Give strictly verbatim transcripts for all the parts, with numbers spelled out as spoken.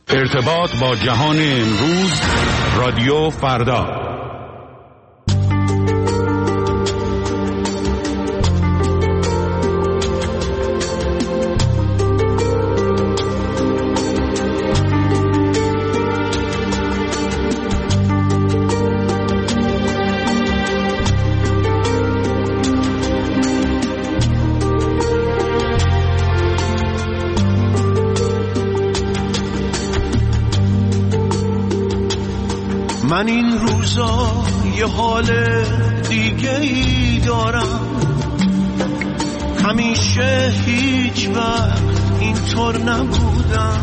ارتباط با جهان امروز، رادیو فردا. من این روزا یه حال دیگه ای دارم، همیشه هیچ وقت اینطور نبودم،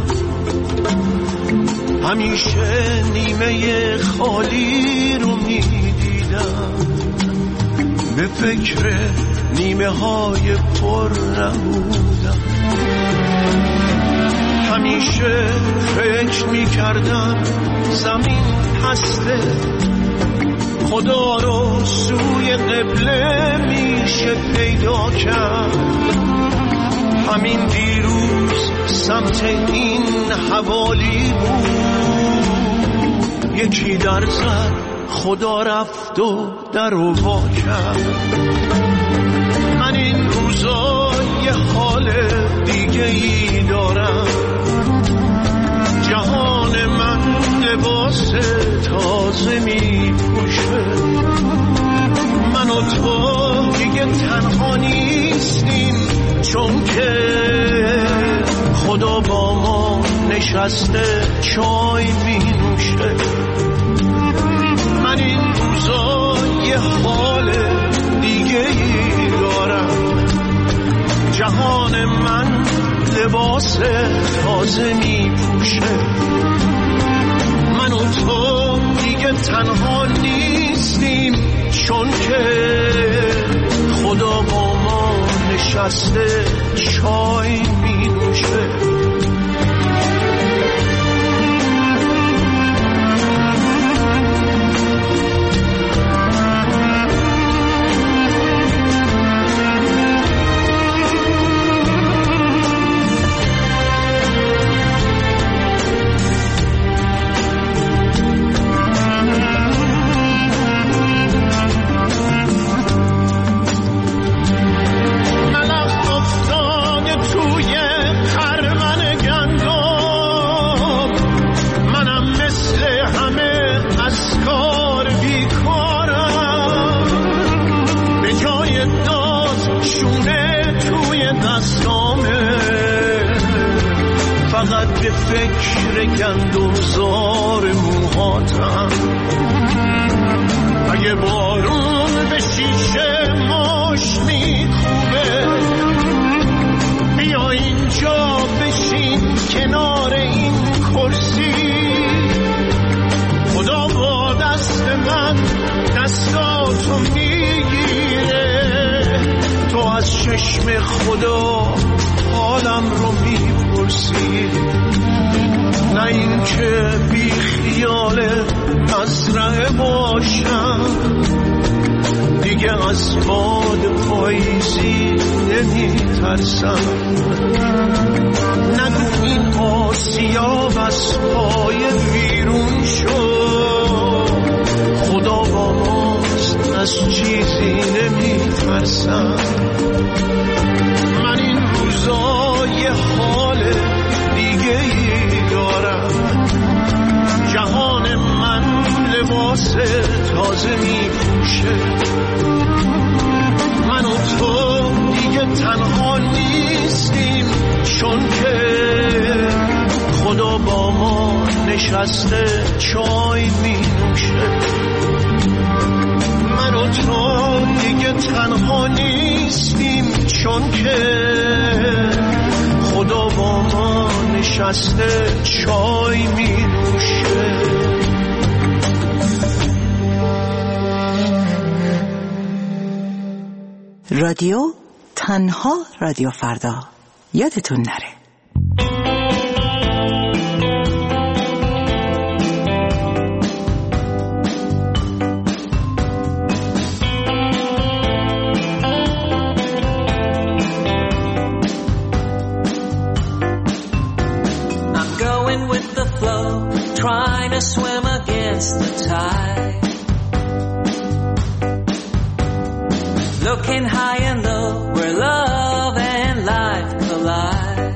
همیشه نیمه خالی رو میدیدم، به فکر نیمه های پر نبودم، همیشه فکر میکردم زمین هسته، خدا رو سوی قبله میشه پیدا کرد، همین دیروز سمت این حوالی بود، یکی در زد خدا رفت و در رو وا کرد. من این روزا یه حال دیگه ای دارم، جهان من لباس تازه می پوشه، من و تو دیگه تنها نیستیم، چون که خدا با ما نشسته چای می نوشه. من این روزا یه حال دیگه ای دارم، جهان من لباس تازه می پوشه، من و تو دیگه تنها نیستیم، چون که خدا با ما نشسته چای می نوشه. به فکر گندمزار موهاتم، اگه بارون به شیشه ماش میکوبه، بیا اینجا بشین کنار این کرسی، خدا با دست من دستاتو میگیره، تو از چشم خدا حالم رو میپرسی، نه این که بی خیال مزرعه باشم، دیگه از باد پاییزی نمی ترسم، نگو این آسیاب از پای بیرون شد، خدا با ماست از چیزی نمی ترسم. من این روزا یه حال دیگه ای دارم، جهان من لباس تازه می پوشه، من و تو دیگه تنها نیستیم، چون که خدا با ما نشسته چای می نوشه. من و تو دیگه تنها نیستیم، چون که خدا با ما نشسته چای می نوشه. رادیو تنها رادیو فردا، یادتون نره. I'm going with the flow. trying to swim against the tide. Looking high and low, where love and life collide.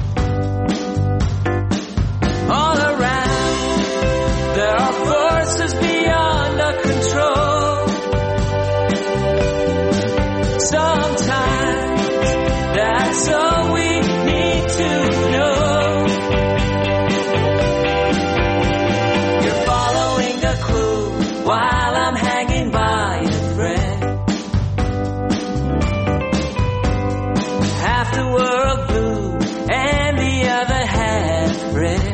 All around, there are forces beyond our control. Sometimes, that's all we need to know. You're following a clue while I'm hanging by a thread. Half the world blue and the other half red.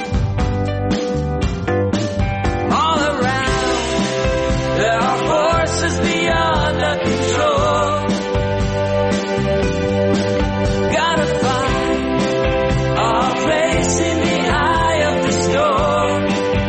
All around, there are forces beyond our control. Gotta find our place in the eye of the storm.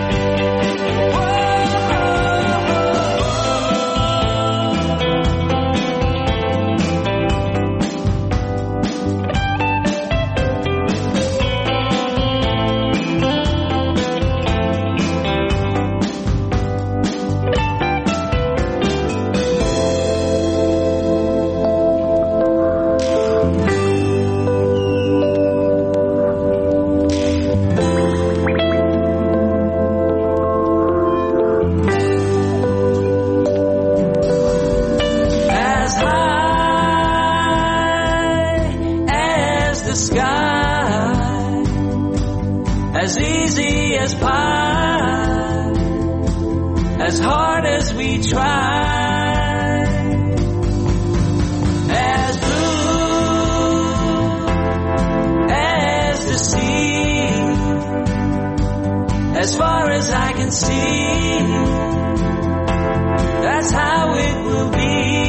As high as the sky, as easy as pie, as hard as we try, as blue as the sea, as far as I can see, that's how it will be.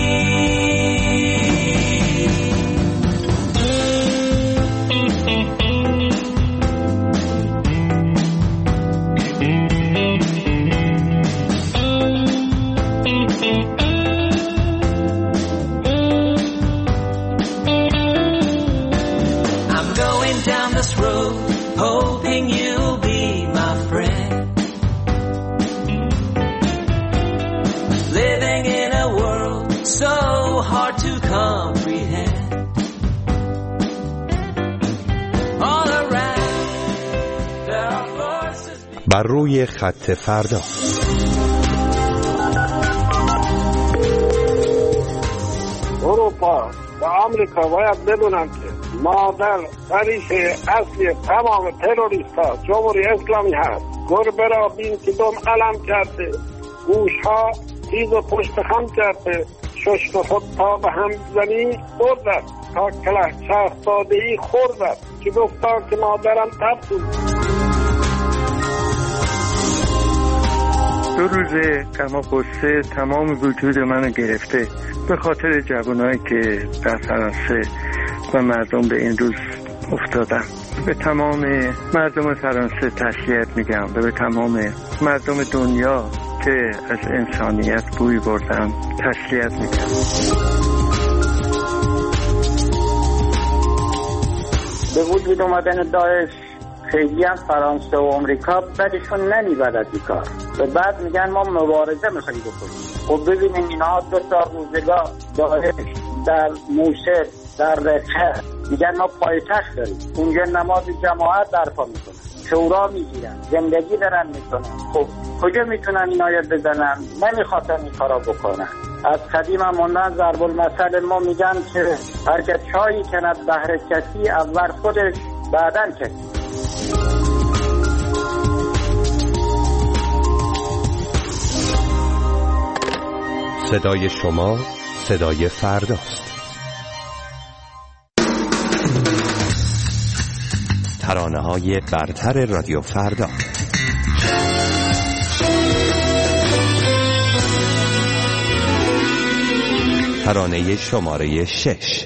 I'm going down this road, hoping you'll be my friend. Living in a world so hard to comprehend. All around, there are forces. بر روی خط فردا. اروپا و آمریکا باید بدونن که مادر ریشه اصلی تمام تروریست ها جمهوری اسلامی هست. گربه را بین که دم علم کرده، گوش ها تیز و پشت خم کرده، ششت خود تا به هم زنی بردد، تا کله چرخ دادهی خوردد، که گفتا که مادرم تب بود. دو روزه غم و غصه تمام وجود منو گرفته به خاطر جوانایی که در فرانسه و مردم به این روز افتادن. به تمام مردم فرانسه تسلیت میگم و به تمام مردم دنیا که از انسانیت بوی بردن تسلیت میگم. به وجود اومدن داعش خیلی هم فرانسه و امریکا بدشون نمیبرد از این کار و بعد میگن ما مبارزه میخوایم بکنیم. خب ببینیم اینها دو تا روزگار داعش در موشل در رقه میگن ما پایتخت داریم، اونجا نماز جماعت برپا میکنن، شورا میگیرن، زندگی دارن میکنن. خب کجا میتونن این آیت بزنن؟ نمیخواستن این کارا بکنن. از قدیم هم موندن ضرب المثل ما میگن که هر که چایی کند بهر کسی اول خودش بعدن کسی. صدای شما صدای فرداست. ترانه‌های برتر رادیو فردا. ترانه شماره شش.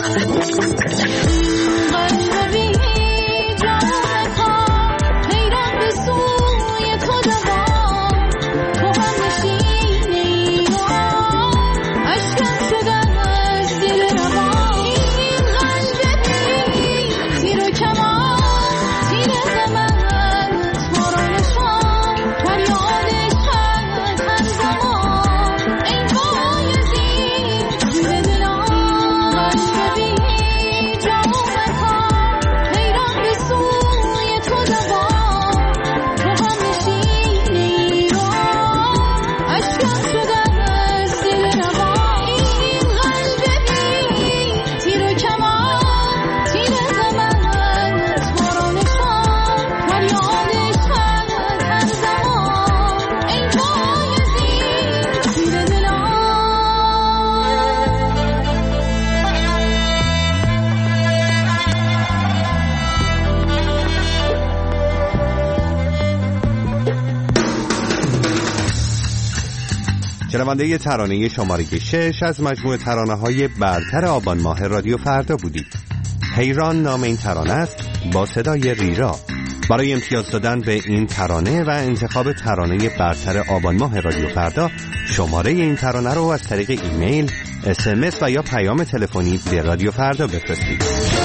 شنونده ترانه شماره شش از مجموعه ترانه‌های برتر آبان ماه رادیو فردا بودید. حیران نام این ترانه است با صدای ریرا. برای امتیاز دادن به این ترانه و انتخاب ترانه برتر آبان ماه رادیو فردا شماره این ترانه رو از طریق ایمیل، اس ام اس و یا پیام تلفنی به رادیو فردا بفرستید.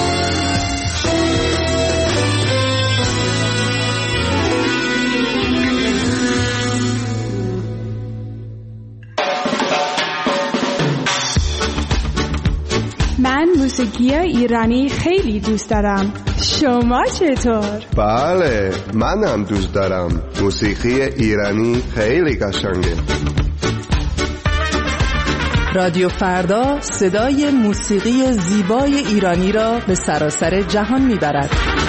من موسیقی ایرانی خیلی دوست دارم. شما چطور؟ بله، منم دوست دارم. موسیقی ایرانی خیلی قشنگه. رادیو فردا صدای موسیقی زیبای ایرانی را به سراسر جهان میبرد.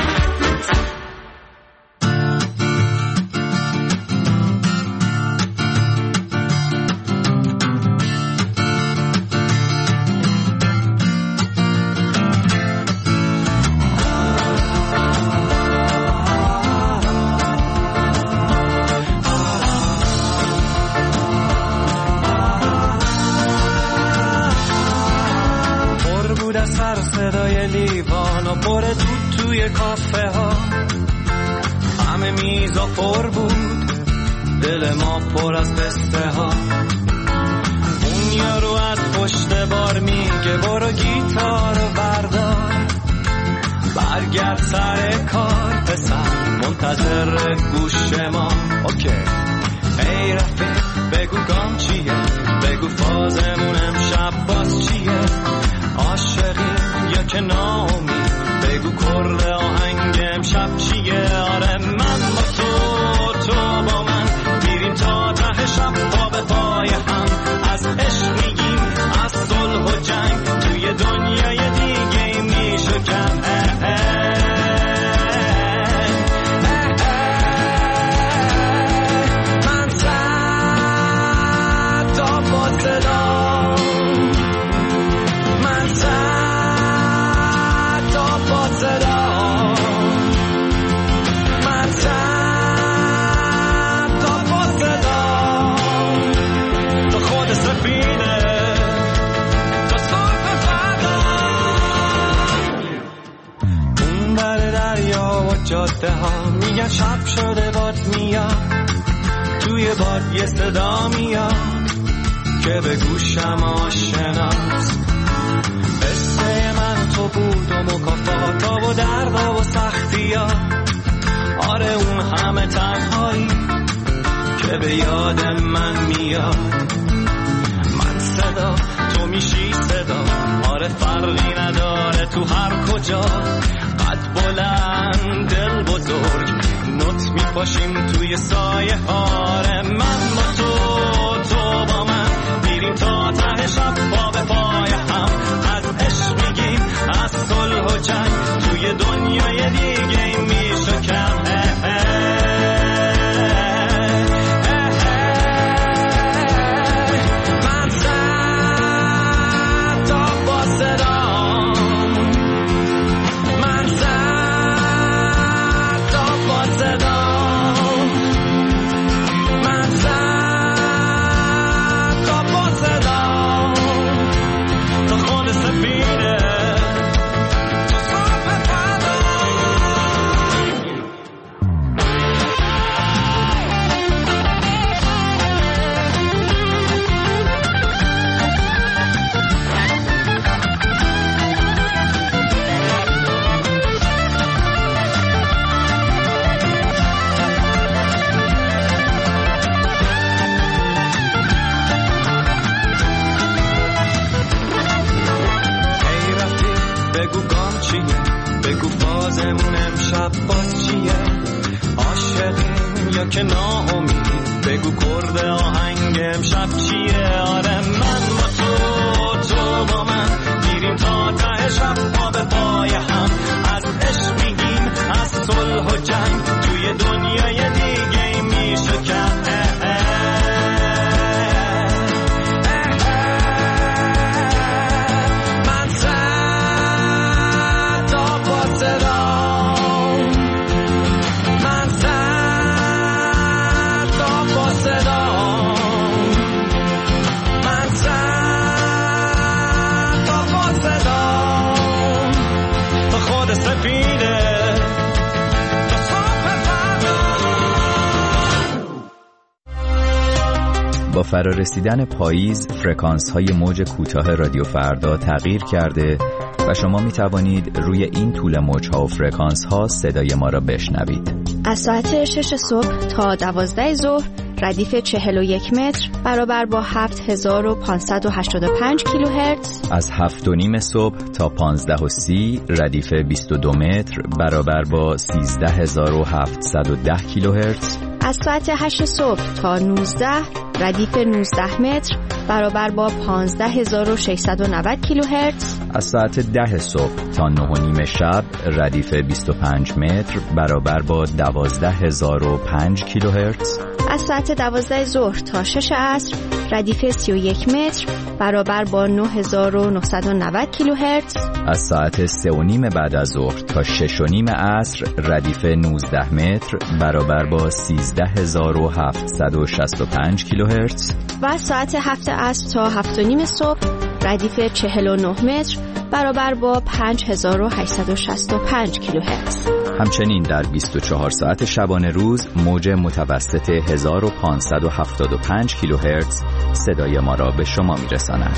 سر صدای لیوان و پر دود توی کافه ها، همه میزا پر بود، دل ما پر از قصه ها. اون یارو از پشت بار میگه برو گیتارو بردار، برگرد سر کار پسر، منتظر گوش ما. اوکی ای رفیق بگو گام چیه، بگو فازمون امشب باز چیه، عاشقی یا که ناامید، بگو کرد آهنگ امشب چیه. آره من با تو، تو با من، میریم تا ته شب پا به پای هم، از عشق میگیم، از صلح و جنگ، توی دنیای دیگه میشه کم. من صد تا با صدا، من صد تا با صدا، من صد تا با صدا، تو خود سفینه تو صرف فردا. اون بر دریا و جاده ها میگن شب شده باد میاد، توی باد یه صدا میاد که به گوشم آشناست. قصه من تو بود و مکافاتا و دردا و سختی ها، آره اون همه تنهایی که به یاد من میاد. من صدا تو میشی صدا، آره فرقی نداره تو هر کجا، قد بلند دل بزرگ، نوت میپاشیم توی سایه ها. آره من با تو، تو با من، میریم تا ته شب پا به پای هم، از عشق میگیم، از صلح و جنگ، توی دنیای دیگه میشه کم. من صد تا با صدا، من صد تا با صدا، من صد تا با صدا. بگو گام چیه، بگو بازمون امشب باز چیه، عاشقیم یا که ناامید، بگو کرد آهنگ امشب چیه. آره من با تو، تو با من میریم تا ته شب پا به پای هم، از عشق میگیم، از صلح و جنگ، توی دنیای دیگه میشه کرد. با فرارسیدن پاییز فرکانس های موج کوتاه رادیو فردا تغییر کرده و شما می توانید روی این طول موج ها و فرکانس ها صدای ما را بشنوید. از ساعت شش صبح تا دوازده ظهر ردیف چهل و یک متر برابر با هفت هزار و پانصد و هشتاد و پنج کیلوهرتز. از هفت و نیم صبح تا پانزده و سی ردیف بیست و دو متر برابر با سیزده هزار و هفتصد و ده کیلوهرتز. از ساعت هشت صبح تا نوزده ردیف نوزده متر برابر با پانزده هزار و ششصد و نود کیلوهرتز. از ساعت ده صبح تا نه و نیم شب ردیف بیست و پنج متر برابر با دوازده هزار و پنج کیلوهرتز. از ساعت دوازده ظهر تا شش عصر ردیف سی و یک متر برابر با نه هزار و نهصد و نود کیلوهرتز. از ساعت سه و نیم بعد از ظهر تا شش و نیم عصر ردیف نوزده متر برابر با سیزده هزار و هفتصد و شصت و پنج کیلوهرتز. و از ساعت هفت عصر تا هفت و نیم صبح ردیف چهل و نه متر برابر با پنج هزار و هشتصد و شصت و پنج کیلوهرتز. همچنین در بیست و چهار ساعت شبانه روز موج متوسط هزار و پانصد و هفتاد و پنج کیلوهرتز صدای ما را به شما میرساند.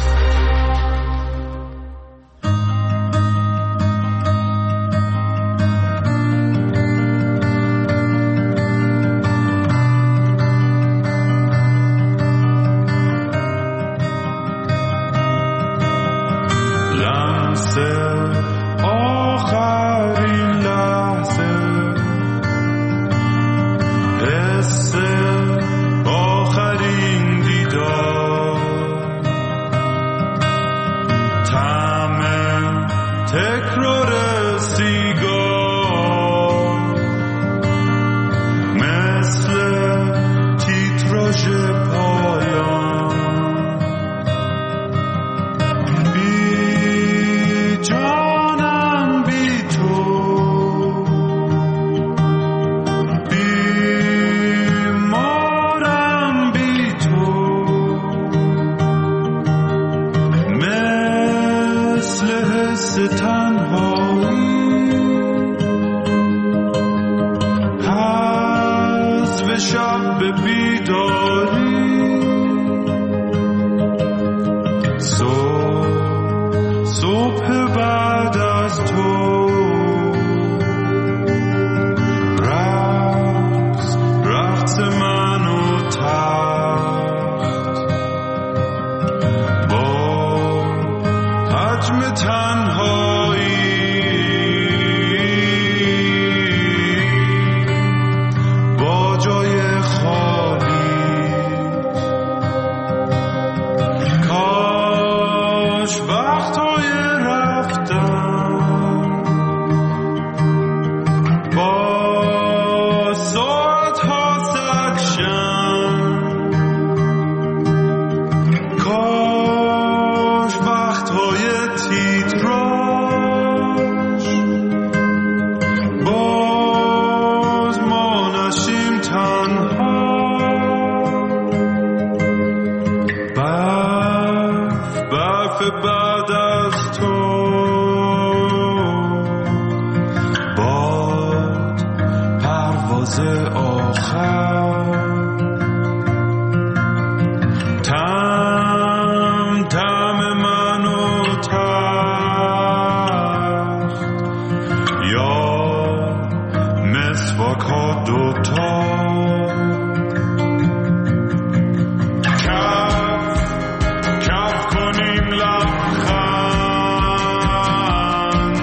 کف کف کنیم لبخند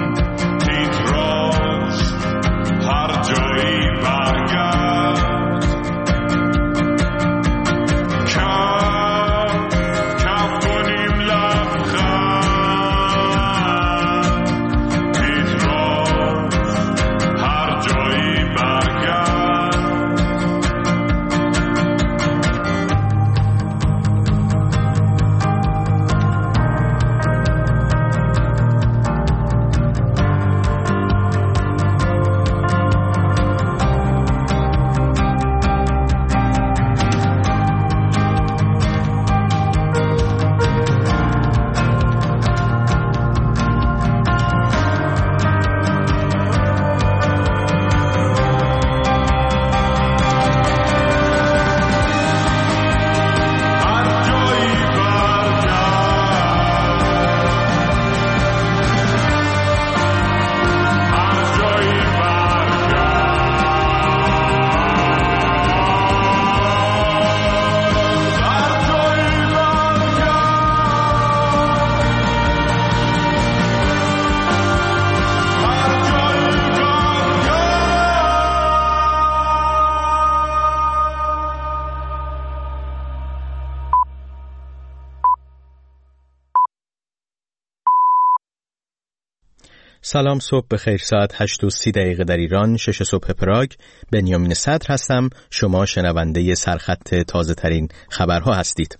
سلام، صبح بخیر. ساعت هشت و سی دقیقه در ایران، شش صبح پراگ. بنیامین صدر هستم. شما شنونده سرخط تازه ترین خبرها هستید.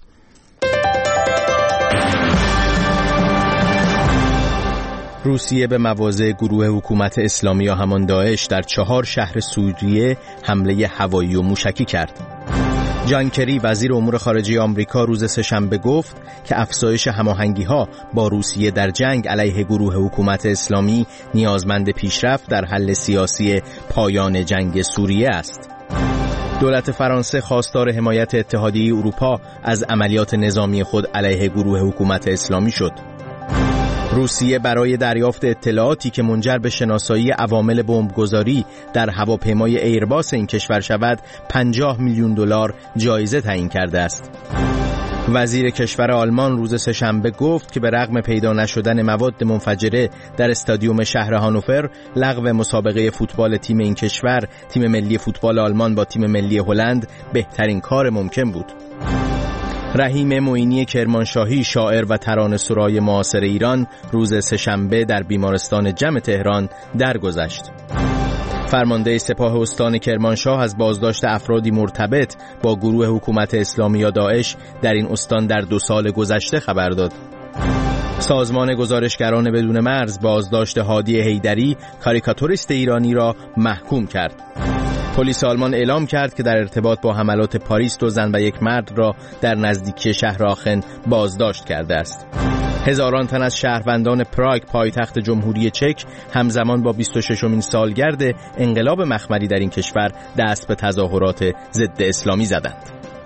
روسیه به مواضع گروه حکومت اسلامی یا همان داعش در چهار شهر سوریه حمله هوایی و موشکی کرد. جان کری وزیر امور خارجه آمریکا روز سه‌شنبه گفت که افزایش هماهنگی‌ها با روسیه در جنگ علیه گروه حکومت اسلامی نیازمند پیشرفت در حل سیاسی پایان جنگ سوریه است. دولت فرانسه خواستار حمایت اتحادیه اروپا از عملیات نظامی خود علیه گروه حکومت اسلامی شد. روسیه برای دریافت اطلاعاتی که منجر به شناسایی عوامل بمبگذاری در هواپیمای ایرباس این کشور شود پنجاه میلیون دلار جایزه تعیین کرده است. وزیر کشور آلمان روز سه‌شنبه گفت که به رغم پیدا نشدن مواد منفجره در استادیوم شهر هانوفر، لغو مسابقه فوتبال تیم این کشور، تیم ملی فوتبال آلمان با تیم ملی هلند، بهترین کار ممکن بود. رحیم معینی کرمانشاهی، شاعر و ترانه‌سرای معاصر ایران، روز سه‌شنبه در بیمارستان جم تهران درگذشت. فرمانده سپاه استان کرمانشاه از بازداشت افرادی مرتبط با گروه حکومت اسلامی یا داعش در این استان در دو سال گذشته خبر داد. سازمان گزارشگران بدون مرز بازداشت هادی حیدری، کاریکاتوریست ایرانی را محکوم کرد. پلیس آلمان اعلام کرد که در ارتباط با حملات پاریس دو زن و یک مرد را در نزدیکی شهر آخن بازداشت کرده است. هزاران تن از شهروندان پراگ، پایتخت جمهوری چک، همزمان با بیست و ششمین سالگرد انقلاب مخملی در این کشور دست به تظاهرات ضد اسلامی زدند.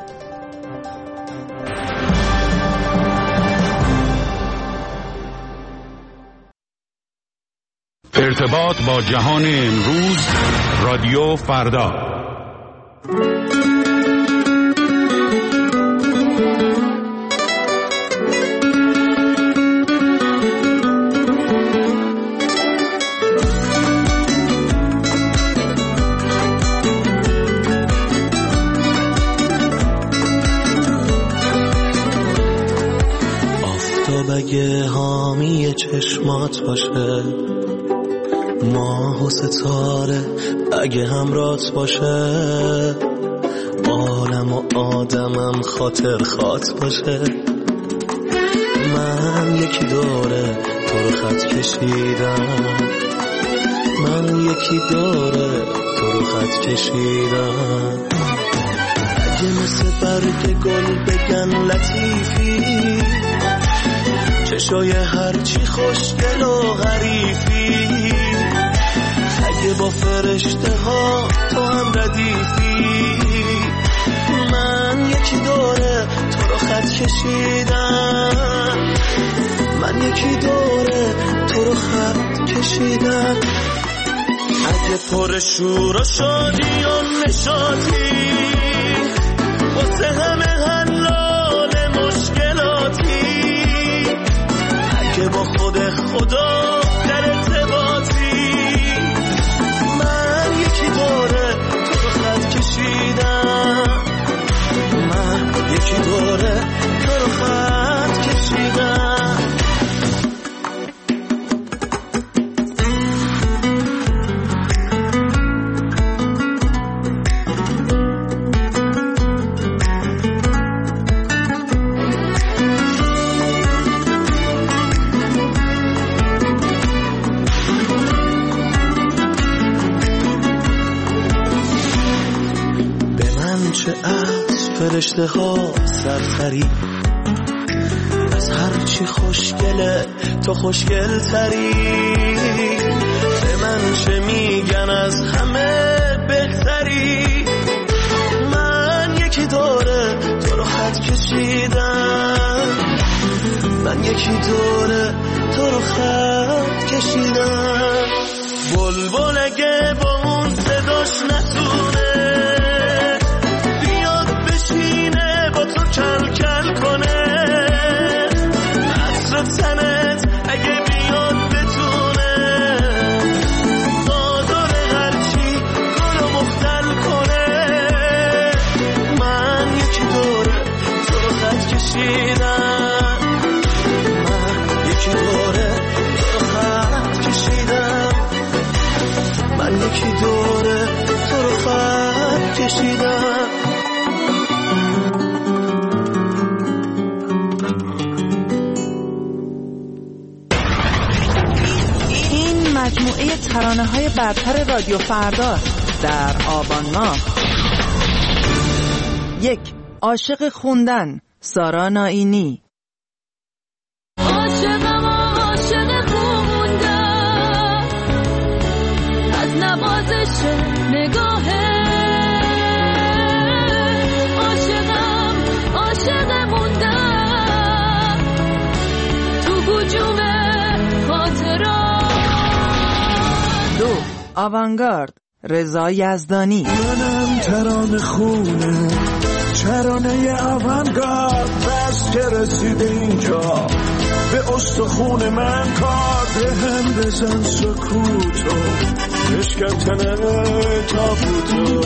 ارتباط با جهان امروز، رادیو فردا. آفتاب اگه حامی چشمات باشه، ماه و ستاره اگه همراهت باشه، عالم و آدمم خاطر خاط باشه، من یکی دوره تو رو خط کشیدم، من یکی دوره تو رو خط کشیدم. اگه مثل برگ گل بگن لطیفی، چشای هرچی خوشگل و حریفی، اگه با فرشته ها تو هم ردیفی، من یکی دوره تو رو خط کشیدم، من یکی دوره تو رو خط کشیدم. اگه پر شور و شادی و نشاطی، واسه همه حلال مشکلاتی، اگه با خود خدا در ارتباطی، من یکی دوره تو رو خط کشیدم، من یکی دوره تو رو خط کشیدم. فرشته ها سرسری، از هرچی خوشگله تو خوشگل تری، به من چه میگن از همه بهتری، من یکی دوره تو رو خط کشیدم، من یکی دوره تو رو خط کشیدم. بلبل اگه با اون صداش نتونه کل کل کنه، عطر تنت اگه بیاد بتونه، بادار هرچی گلو مختل کنه، من یکی دوره تو رو خط کشیدم، من یکی دوره تو رو خط کشیدم. مجموعه ترانه‌های برتر رادیو فردا در آبان ماه. یک، عاشق خوندن، سارا نائینی. عاشقم عاشق خوندن، از نوازش نگاهه، عاشقم عاشق موندن تو هجوم خاطرات. دو، آوانگارد، رضا یزدانی. منم ترانه خونه، ترانه آوانگارد، بس که رسیده اینجا به استخون من کار، به هم بزن سکوتو بشکن تابوتو.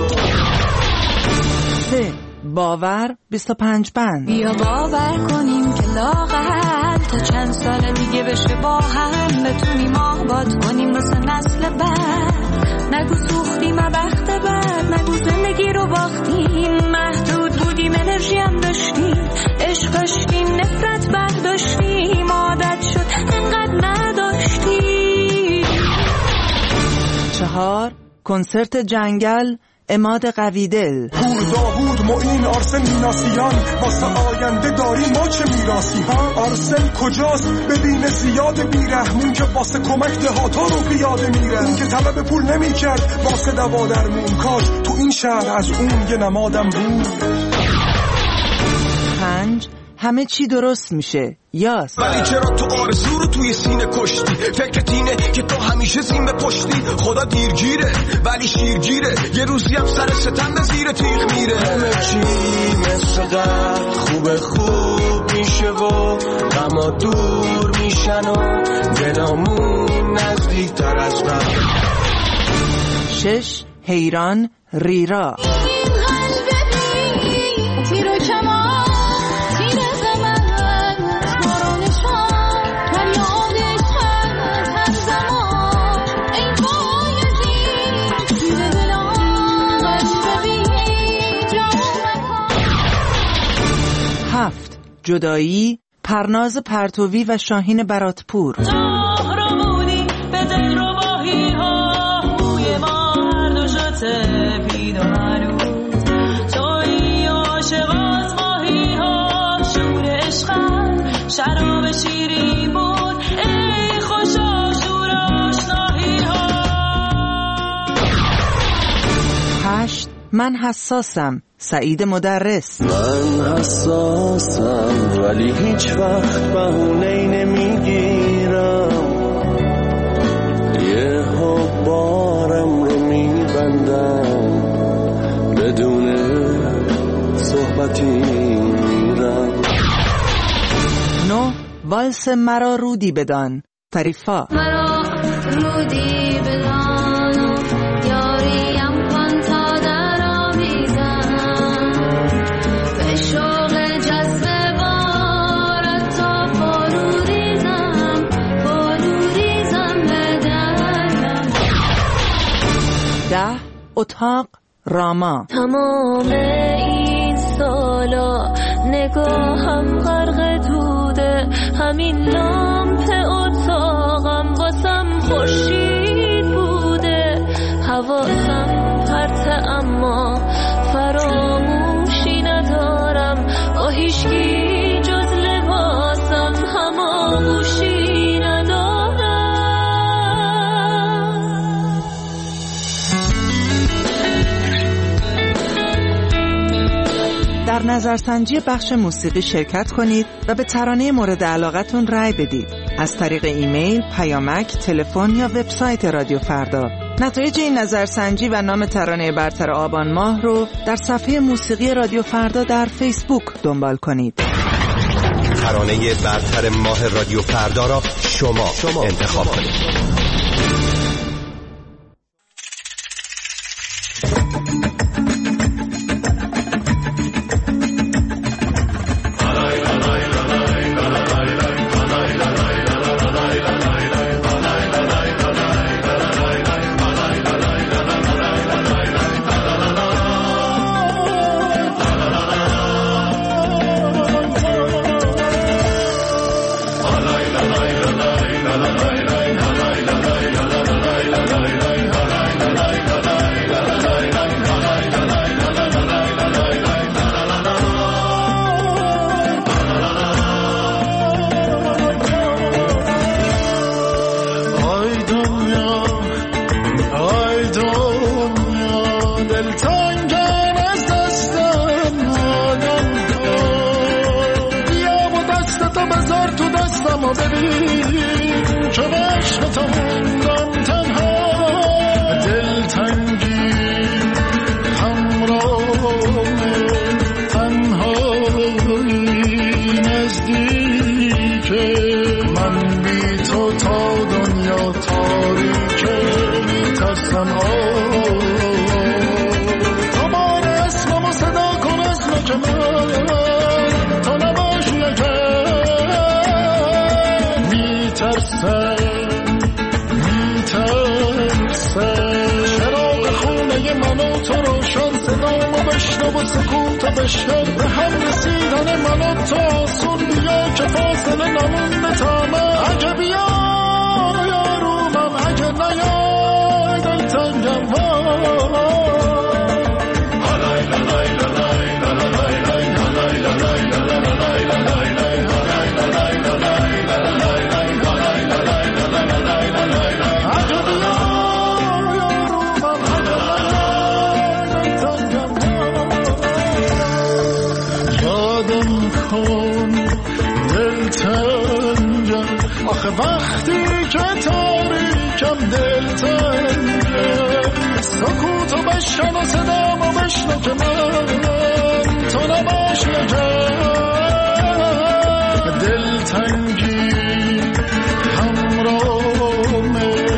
سه، باور، بیست و پنج بند. بیا باور کنیم که لااقل تا چند سال دیگه بشه با هم بتونیم آباد کنیم واسه نسل بعد. نگو سوختیم وقت بعد، نگو زندگی رو باختیم، محدود بودیم انرژی هم داشتیم، عشق داشتیم نفرت برداشتیم، عادت شد انقدر نداشتیم. چهار، کنسرت جنگل، عماد قویدل. پور داوود معین آرسن میناسیان، واسه آینده داریم ما چه میراسی ها؟ آرسن کجاست؟ ببین زیاد بیرحمون که واسه کمک دهاتا رو پیاده میره، اون که طلب پول نمیکرد واسه دوا درمون، کاش تو این شهر از اون یه نمادم بود. پنج، همه چی درست میشه، یاس. ولی چرا تو آرزو رو توی سینه کشتی؟ فکرت اینه که تو همیشه زین به پشتی، خدا دیرگیره ولی شیرگیره، یه روزی هم سر ستم به زیر تیغ میره. همه چی مثل قبل خوب خوب میشه و غما دور میشن و دلامون نزدیک تر از قبل. شش، حیران، ریرا. هفت، جدایی، پرناز پرتوی و شاهین براتپور. تهرمونی به دل رو باهی ها، موی ما هر دو شده پید و هنوز توی عاشقات ماهی ها، شور عشقم شراب شیرین بود، ای خوشا شور آشناهی ها. هشت، من حساسم، سعید مدرس. من حساسم ولی هیچ وقت بهونه‌ای نمیگیرم، یه ها بارم رو میبندم، بدون صحبتی میرم. نه، والس مرا رودی بدان، طریفا. مرا رودی بدان یاریم کن تا در آویزم، به شوق جذب بارت تا پروریزم، پروریزم به درم. ده، اتاق، راما. تمام این سالا نگاهم غرق دوده، همین لامپ اتاقم واسم خورشید بوده، حواسم پرته اما فراموشی ندارم، با هیچکی جز لباسم هماغوشی ندارم. در نظرسنجی بخش موسیقی شرکت کنید و به ترانه مورد علاقتون رأی بدید از طریق ایمیل، پیامک، تلفن یا وبسایت رادیو فردا. نتایج این نظرسنجی و نام ترانه برتر آبان ماه رو در صفحه موسیقی رادیو فردا در فیسبوک دنبال کنید. ترانه برتر ماه رادیو فردا را شما, شما انتخاب کنید. دلتنگم از دستم آدم کن، بیا و دستتو بذار تو دستم و ببین که به عشق تو موندم تنها. دلتنگی همراهم تنهایی نزدیکه، من بی تو تا دنیا تاریکه میترسم. تو بار اسممو صدا کن، اسم که من تو نباشی اگر میترسم میترسم. چراغ خونه من و تو روشن، صدامو بشنو و سکوتو بشکن، به هم رسیدن من و تو آسون، بیا که فاصله نمونده تا من. اگه بیا یارومم، اگه نیای دلتنگم. آخه وقتی که تاریکم دلتنگم، سکوتو بشکن و صدامو بشنو که من تو نباشی اگر. دلتنگی همراهم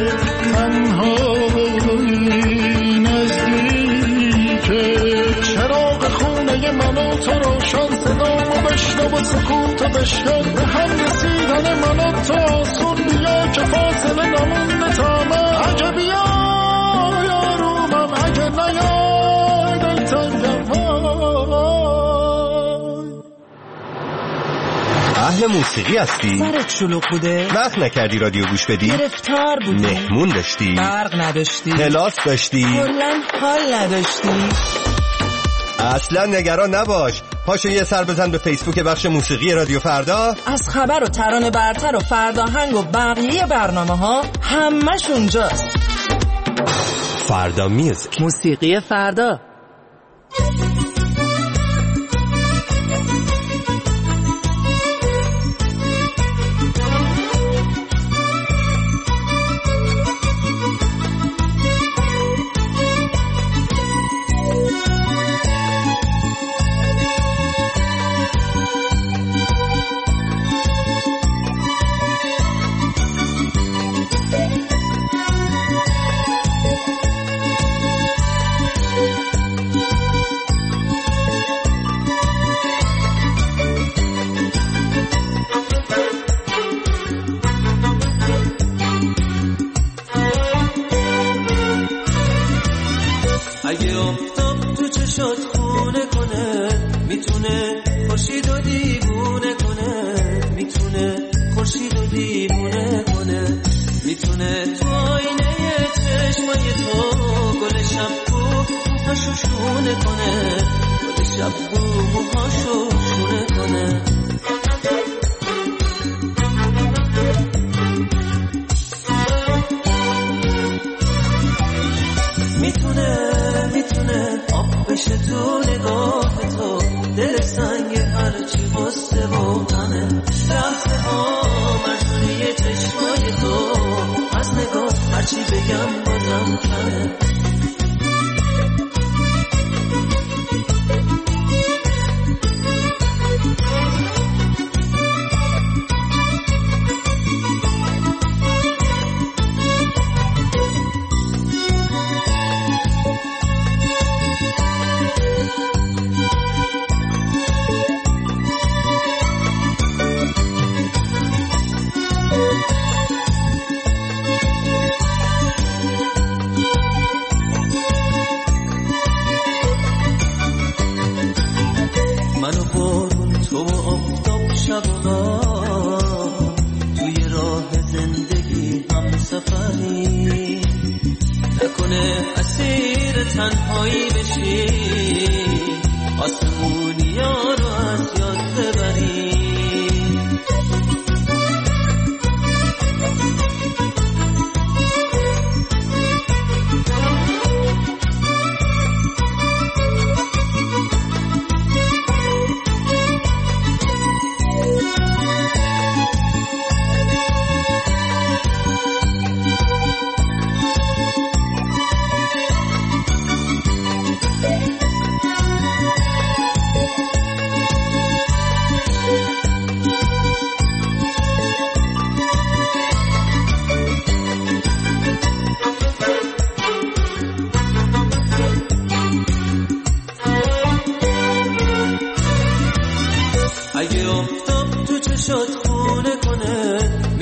تنهایی نزدیکه، چراغ خونه من و تو روشن، صدامو بشنو و سکوتو بشکن، به هم رسیدن من و تو آسون، بیا که فاصله نمونده تا من. اگه بیا یارومم، اگه نیای دلتنگم. اهل موسیقی هستی؟ سرت شلوغ بوده؟ وقت نکردی رادیو گوش بدی؟ گرفتار بودی؟ مهمون داشتی؟ برق نداشتی؟ کلاس داشتی؟ کلاً حال نداشتی؟ اصلا نگران نباش، پاشو یه سر بزن به فیسبوک بخش موسیقی رادیو فردا. از خبر و ترانه برتر و فرداهنگ و بقیه برنامه ها همش اونجاست. فردا میوزیک، موسیقی فردا. اگه آفتاب تو چشات خونه کنه، میتونه خورشید و دیوونه کنه، میتونه خورشید و دیوونه کنه، میتونه تو آینه چشمای تو گل شبو موهاشو شونه کنه، گل شبو موهاشو شونه کنه. میتونه میتونه آب بشه تو نگاه تو، دل سنگ هرچی غصه و غمه، لحظه ها مجنونی چشمای تو، از نگاه هرچی بگم بازم کمه. منو بارون تو و آفتاب شب و غم، توی راه زندگی هم سفری، نکنه اسیر تنهایی بشی، آسمونی ها رو از یاد ببری.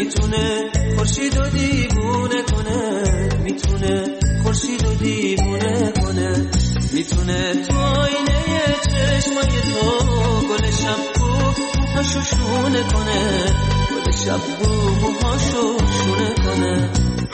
میتونه خورشید و دیوونه کنه، میتونه خورشید و دیوونه کنه، میتونه تو آینه چشمای تو گل شب رو موهاشو شونه کنه، گل شب رو موهاشو شونه کنه.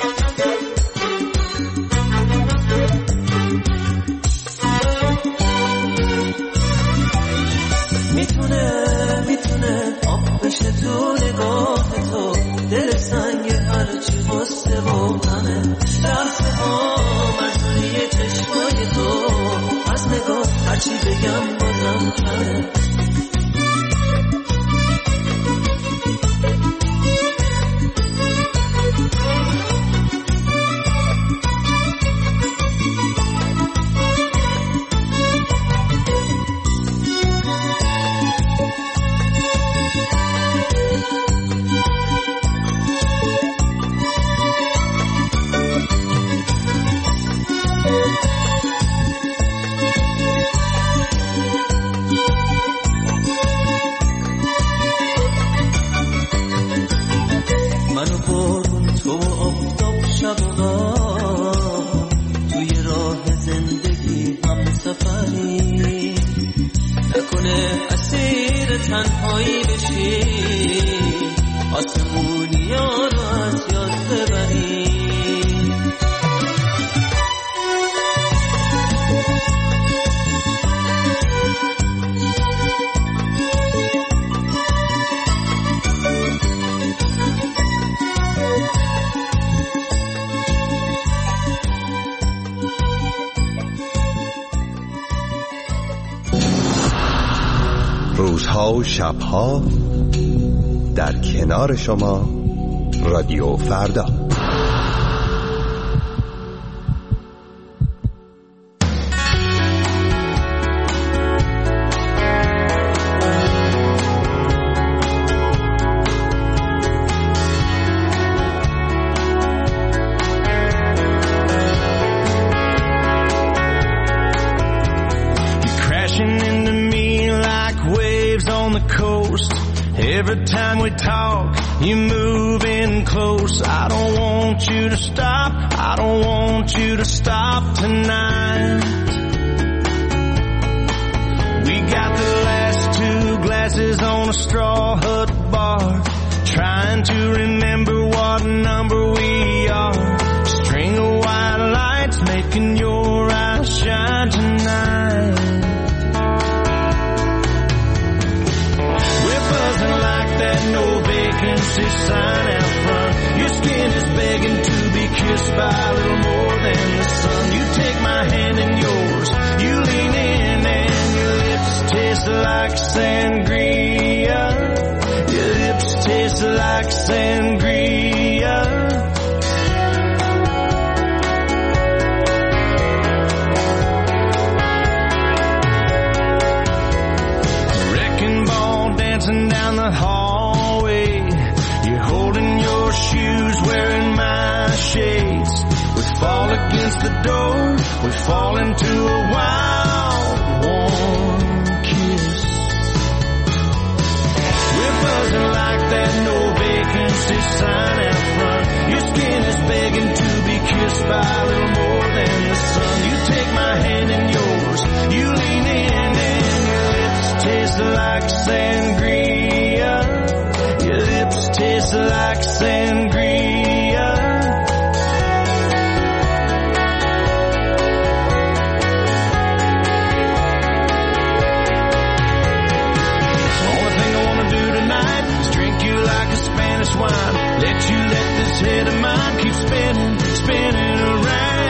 میتونه میتونه آب بشه تو نگاه تو، دل سنگ هرچی غصه و غمه، لحظه ها مرزونی چشمای تو، از نگاه هرچی بگم بازم کمه. تنهایی بشی آسمونی ها رو از یاد ببری. روزها و شبها در کنار شما رادیو فردا. Every time we talk, you move in close. I don't want you to stop. I don't want you to stop tonight. We got the last two glasses on a straw hut bar, trying to remember what number we are. String of white lights making your eyes shine tonight. That no vacancy sign out front. Your skin is begging to be kissed by a little more than the sun. You take my hand in yours, you lean in and your lips taste like sangria. Your lips taste like sangria. Wrecking ball dancing down the hall, shoes wearing my shades. We fall against the door, we fall into a wild, warm kiss. We're buzzing like that no vacancy sign out front. Your skin is begging to be kissed by a little more than the sun. You take my hand in yours, you lean in and your lips taste like sangria. Your lips taste like sangria. Only thing I wanna do tonight is drink you like a Spanish wine. Let you let this head of mine keep spinning, spinning around.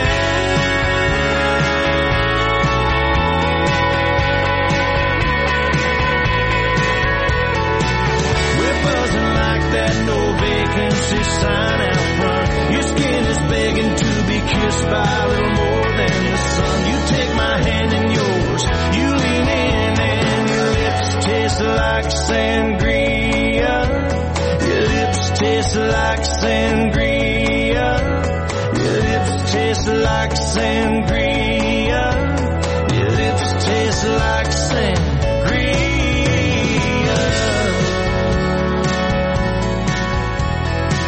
That no vacancy sign out front. Your skin is begging to be kissed by a little more than the sun. You take my hand in yours, you lean in and your lips taste like sangria. Your lips taste like sangria. Your lips taste like sangria. Your lips taste like sangria.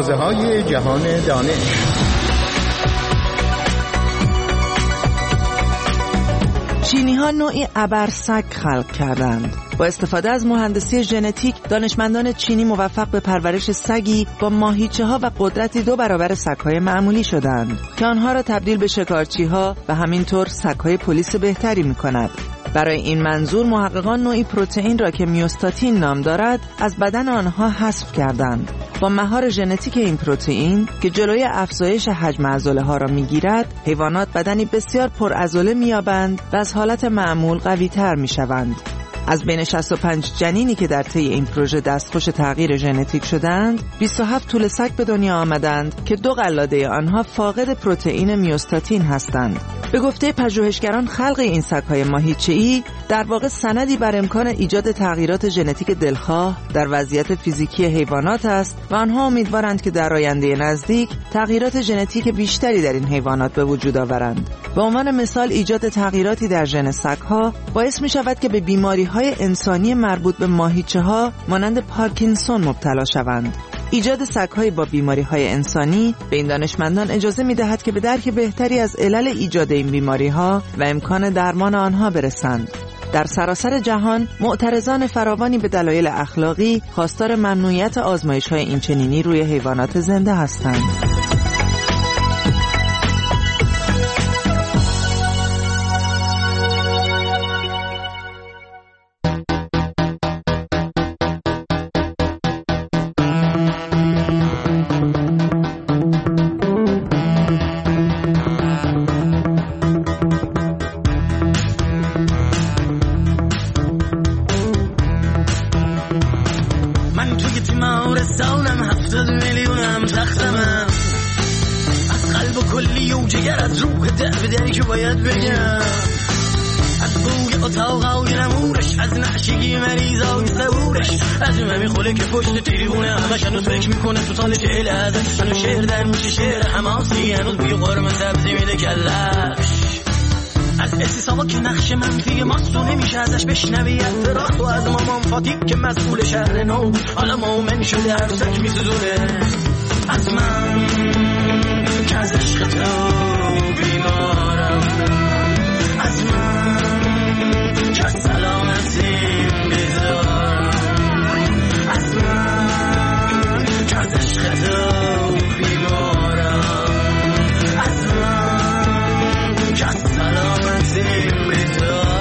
مغازه‌های جهان دانش. چینی‌ها نوعی ابرسگ خلق کردند. با استفاده از مهندسی ژنتیک، دانشمندان چینی موفق به پرورش سگی با ماهیچه‌ها و قدرتی دو برابر سگ‌های معمولی شدند که آنها را تبدیل به شکارچی‌ها و همینطور سگ‌های پلیس بهتری می‌کند. برای این منظور محققان نوعی پروتئین را که میوستاتین نام دارد از بدن آنها حذف کردند. با مهار ژنتیک این پروتئین که جلوی افزایش حجم عضله‌ها را می‌گیرد، حیوانات بدنی بسیار پرعضله می‌یابند و از حالت معمول قوی‌تر می‌شوند. از بین شصت و پنج جنینی که در طی این پروژه دستخوش تغییر ژنتیک شدند، بیست و هفت توله سگ به دنیا آمدند که دو قلاده آنها فاقد پروتئین میوستاتین هستند. به گفته پژوهشگران، خلق این سگ‌های ماهیچه‌ای در واقع سندی بر امکان ایجاد تغییرات ژنتیک دلخواه در وضعیت فیزیکی حیوانات است و آنها امیدوارند که در آینده نزدیک تغییرات ژنتیک بیشتری در این حیوانات به وجود آورند. به عنوان مثال، ایجاد تغییراتی در ژن سگ‌ها باعث می‌شود که به بیماری‌های انسانی مربوط به ماهیچه‌ها مانند پارکینسون مبتلا شوند. ایجاد سگ‌های با بیماری‌های انسانی به این دانشمندان اجازه می‌دهد که به درک بهتری از علل ایجاد این بیماری‌ها و امکان درمان آنها برسند. در سراسر جهان معترضان فراوانی به دلایل اخلاقی خواستار ممنوعیت آزمایش‌های اینچنینی روی حیوانات زنده هستند. بشنوی اعتراض و از مامان فاتی که مسئول شهر نو حالا مومن شده هر سک میسوزونه از من که از عشق تو بیمارم، از من که از سلامتیم بیزارم، از من که از عشق تو بیمارم، از من که از سلامتیم بیزارم.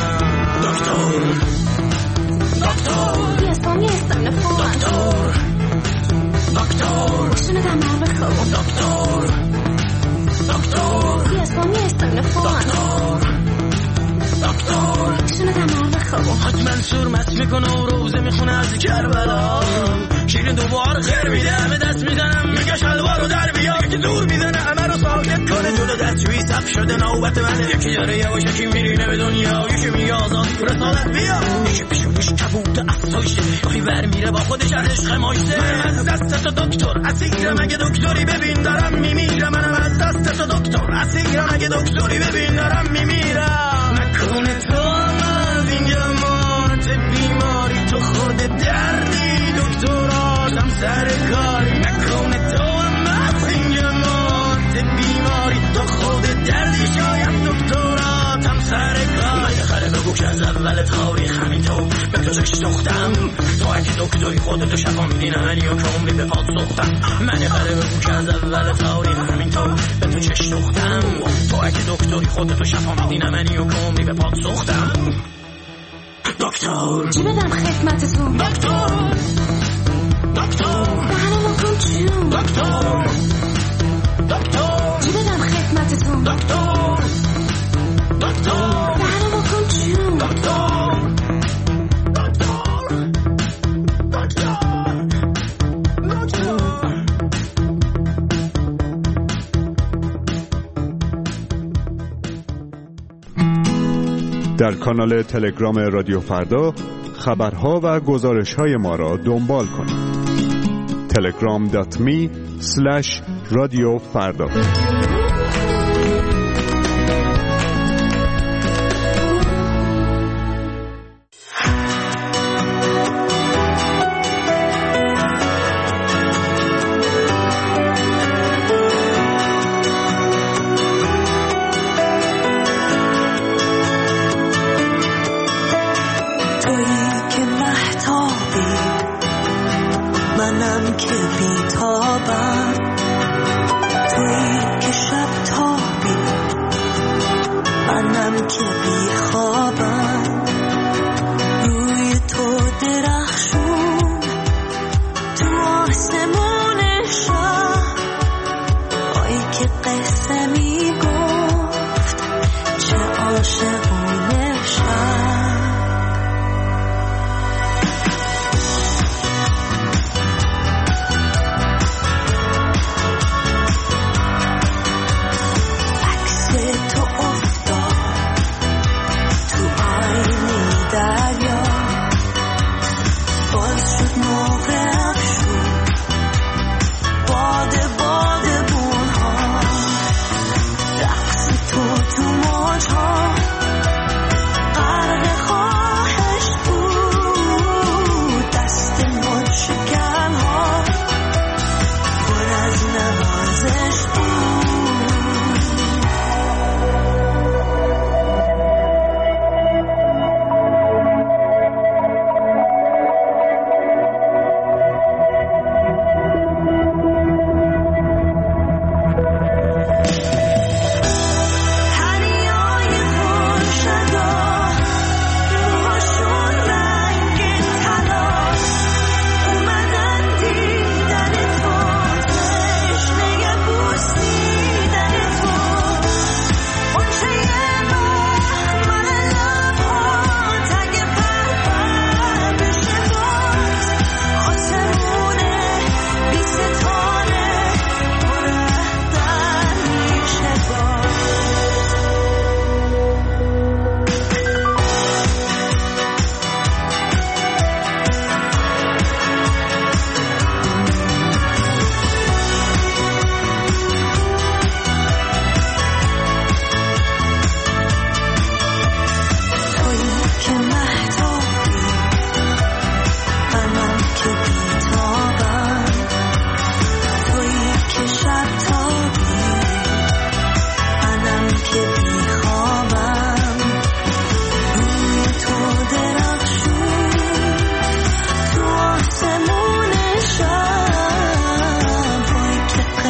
حاج منصور مست میکنه و روزه میخونه از کربلا، شیرین دوبار خیر میده همه دست میزنم میگه شلوارو در بیا، یکی دور میزنه همه رو ساکت کنه جلو دستشویی صف شده نوبت منه، یکی داره یواش یکی میرینه به دنیا، یکی میگه آزاد رسالت بیا، یکی پیشونش کبوت افزایشه یکی ور میره با خودش از عشق ماشته. منم از دست تو دکتر اسیرم اگه دکتری ببین دارم میمیرم، منم از دست تو دکتر اسیرم اگه دکتری ببین دارم میمیرم. نکنه تو بیماری تو خود دردی دکتراتم سر کاری، نکنه تو هم از این جماعت بیماری تو خود دردی شاید دکتراتم سر کاری. خره بگو که از اول تاریخ همین تو به تو چش دختم، تو اگه دکتری خودتو شفا میدین همینی و که عمری به پاد سختم. من خره بگو که از اول تاریخ همین تو به تو چش دختم، تو اگه دکتری خودتو شفا میدین همینی و که عمری به پاد سختم. دکتر چی بدم خدمتتون؟ دکتر دکتر دهنمو کن چون دکتر دکتر چی بدم خدمتتون؟ دکتر دکتر دهنمو کن چون دکتر دکتر دکتر در کانال تلگرام رادیو فردا خبرها و گزارش‌های ما را دنبال کنید. تلگرام دات می اسلش رادیو فردا.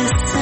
قصه